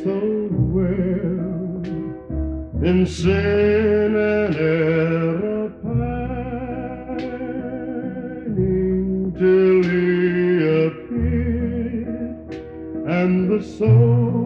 so well in sin and error pining till he appeared, and the soul